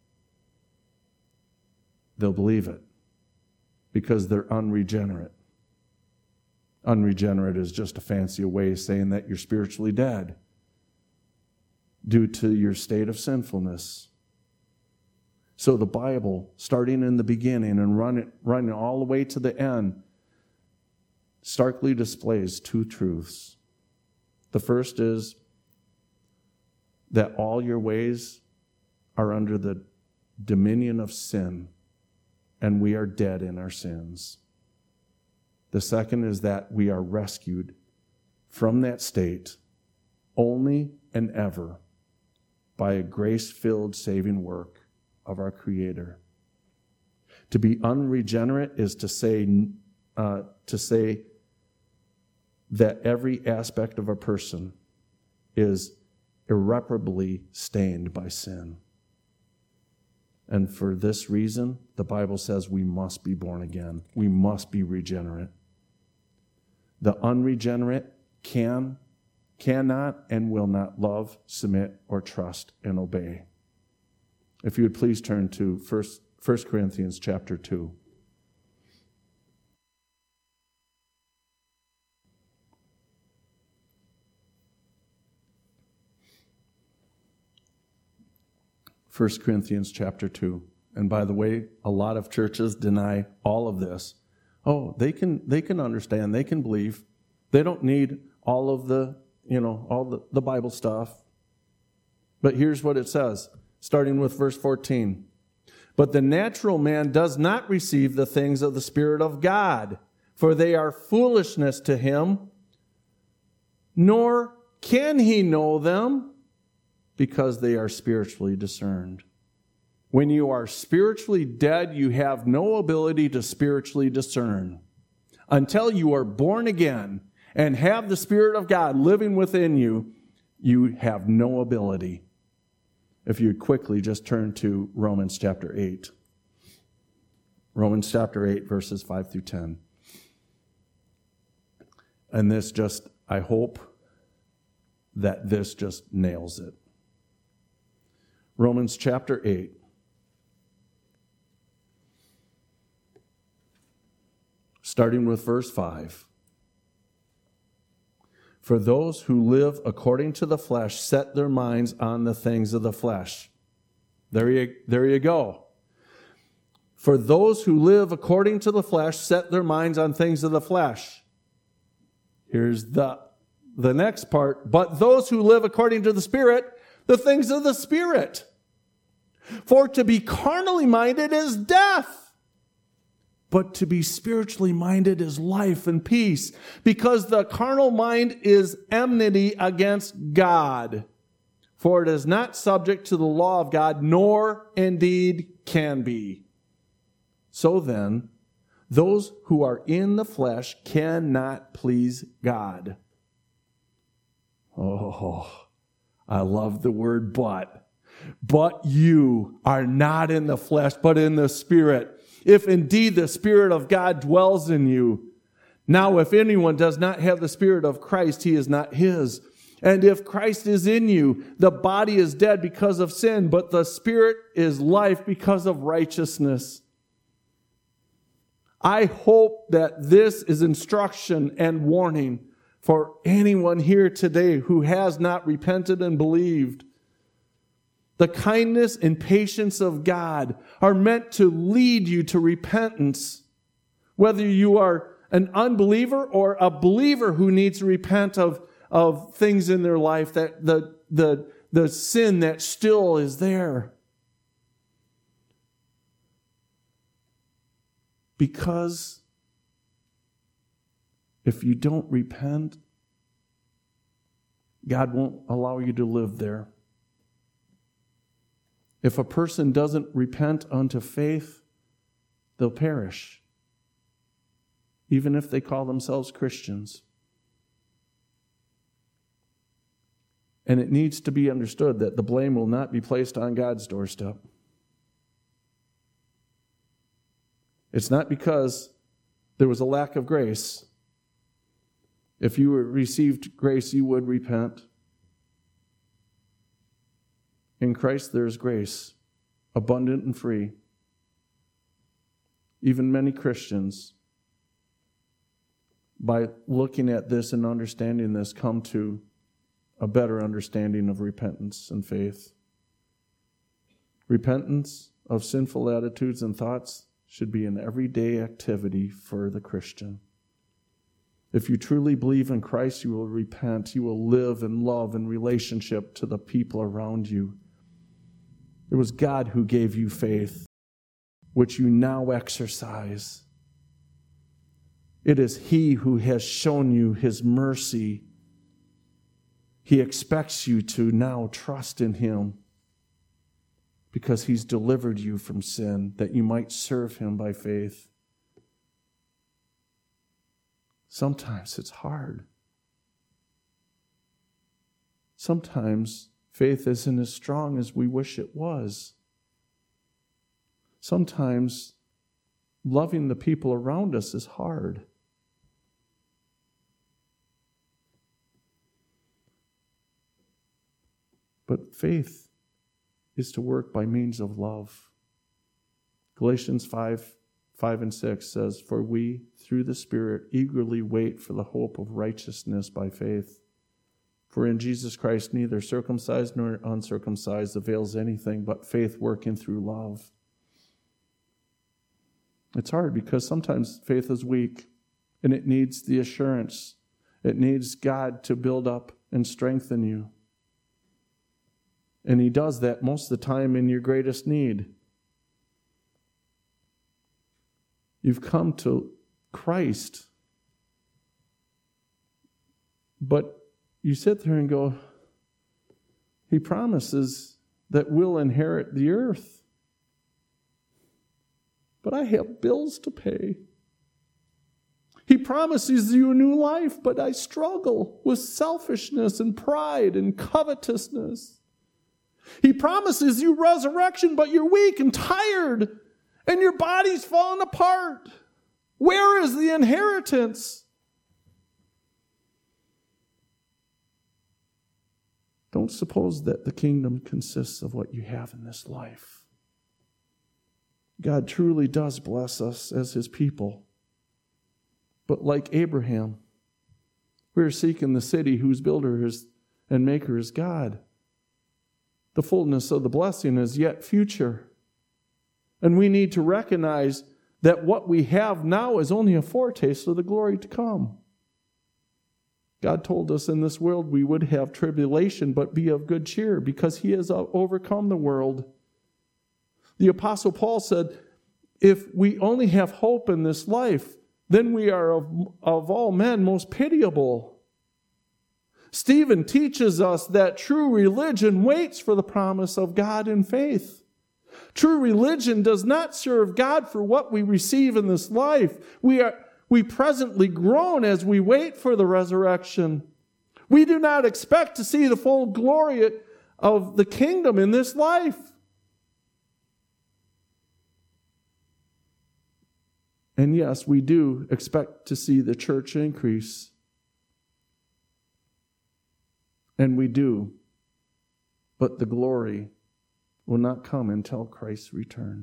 S1: they'll believe it because they're unregenerate. Unregenerate is just a fancy way of saying that you're spiritually dead due to your state of sinfulness. So the Bible, starting in the beginning and running, running all the way to the end, starkly displays two truths. The first is that all your ways are under the dominion of sin, and we are dead in our sins. The second is that we are rescued from that state only and ever by a grace-filled saving work of our Creator. To be unregenerate is to say, uh, to say that every aspect of a person is irreparably stained by sin. And for this reason, the Bible says we must be born again. We must be regenerate. The unregenerate can, cannot, and will not love, submit, or trust and obey. If you would please turn to First Corinthians chapter two. First Corinthians chapter two. And by the way, a lot of churches deny all of this. Oh, they can they can understand, they can believe. They don't need all of the, you know, all the, the Bible stuff. But here's what it says, starting with verse fourteen. But the natural man does not receive the things of the Spirit of God, for they are foolishness to him, nor can he know them, because they are spiritually discerned. When you are spiritually dead, you have no ability to spiritually discern. Until you are born again and have the Spirit of God living within you, you have no ability. If you would quickly just turn to Romans chapter eight. Romans chapter eight, verses five through ten. And this just, I hope that this just nails it. Romans chapter eight. Starting with verse five. For those who live according to the flesh set their minds on the things of the flesh. There you, there you go. For those who live according to the flesh set their minds on things of the flesh. Here's the, the next part. But those who live according to the Spirit, the things of the Spirit. For to be carnally minded is death, but to be spiritually minded is life and peace, because the carnal mind is enmity against God, for it is not subject to the law of God, nor indeed can be. So then, those who are in the flesh cannot please God. Oh, I love the word but. But you are not in the flesh, but in the Spirit, if indeed the Spirit of God dwells in you. Now, if anyone does not have the Spirit of Christ, he is not his. And if Christ is in you, the body is dead because of sin, but the Spirit is life because of righteousness. I hope that this is instruction and warning for anyone here today who has not repented and believed. The kindness and patience of God are meant to lead you to repentance, whether you are an unbeliever or a believer who needs to repent of, of things in their life, that the, the, the sin that still is there. Because if you don't repent, God won't allow you to live there. If a person doesn't repent unto faith, they'll perish, even if they call themselves Christians. And it needs to be understood that the blame will not be placed on God's doorstep. It's not because there was a lack of grace. If you received grace, you would repent. In Christ there is grace, abundant and free. Even many Christians, by looking at this and understanding this, come to a better understanding of repentance and faith. Repentance of sinful attitudes and thoughts should be an everyday activity for the Christian. If you truly believe in Christ, you will repent. You will live in love and relationship to the people around you. It was God who gave you faith, which you now exercise. It is He who has shown you His mercy. He expects you to now trust in Him, because He's delivered you from sin, that you might serve Him by faith. Sometimes it's hard. Sometimes faith isn't as strong as we wish it was. Sometimes loving the people around us is hard. But faith is to work by means of love. Galatians five, five and six says, "For we, through the Spirit, eagerly wait for the hope of righteousness by faith. For in Jesus Christ neither circumcised nor uncircumcised avails anything, but faith working through love." It's hard because sometimes faith is weak, and it needs the assurance. It needs God to build up and strengthen you. And He does that most of the time in your greatest need. You've come to Christ, but you sit there and go, He promises that we'll inherit the earth. But I have bills to pay. He promises you a new life, but I struggle with selfishness and pride and covetousness. He promises you resurrection, but you're weak and tired, and your body's falling apart. Where is the inheritance? Don't suppose that the kingdom consists of what you have in this life. God truly does bless us as His people. But like Abraham, we're seeking the city whose builder is and maker is God. The fullness of the blessing is yet future. And we need to recognize that what we have now is only a foretaste of the glory to come. God told us in this world we would have tribulation, but be of good cheer, because he has overcome the world. The Apostle Paul said, if we only have hope in this life, then we are of, of all men most pitiable. Stephen teaches us that true religion waits for the promise of God in faith. True religion does not serve God for what we receive in this life. We are we presently groan as we wait for the resurrection. We do not expect to see the full glory of the kingdom in this life. And yes, we do expect to see the church increase. And we do. But the glory will not come until Christ's return.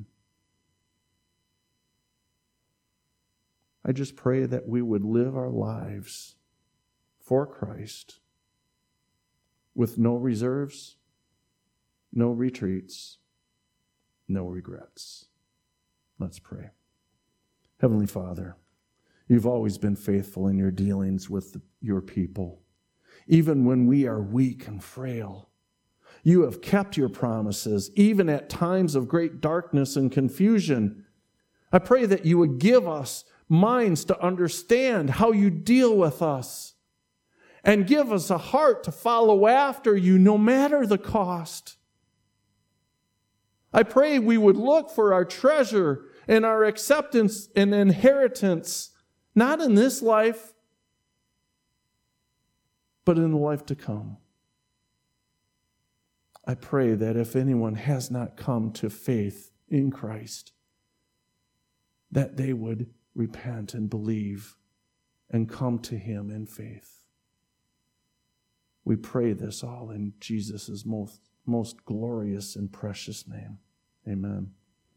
S1: I just pray that we would live our lives for Christ with no reserves, no retreats, no regrets. Let's pray. Heavenly Father, you've always been faithful in your dealings with your people. Even when we are weak and frail, you have kept your promises, even at times of great darkness and confusion. I pray that you would give us minds to understand how you deal with us, and give us a heart to follow after you no matter the cost. I pray we would look for our treasure and our acceptance and inheritance, not in this life, but in the life to come. I pray that if anyone has not come to faith in Christ, that they would repent and believe and come to him in faith. We pray this all in Jesus' most, most glorious and precious name. Amen.